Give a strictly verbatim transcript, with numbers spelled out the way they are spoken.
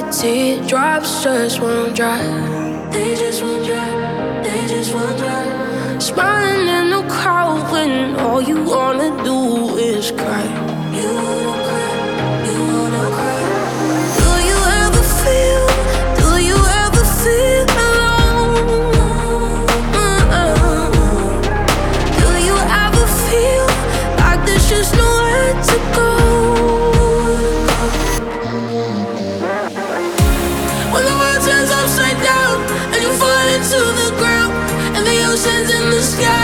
Teardrops just won't dry. They just won't dry. They just won't dry. Smiling in the crowd when all you wanna do is cry. You wanna cry. You wanna cry. Do you ever feel? Do you ever feel alone? Do you ever feel like there's just nowhere to go? When the world turns upside down and you fall into the ground and the ocean's in the sky.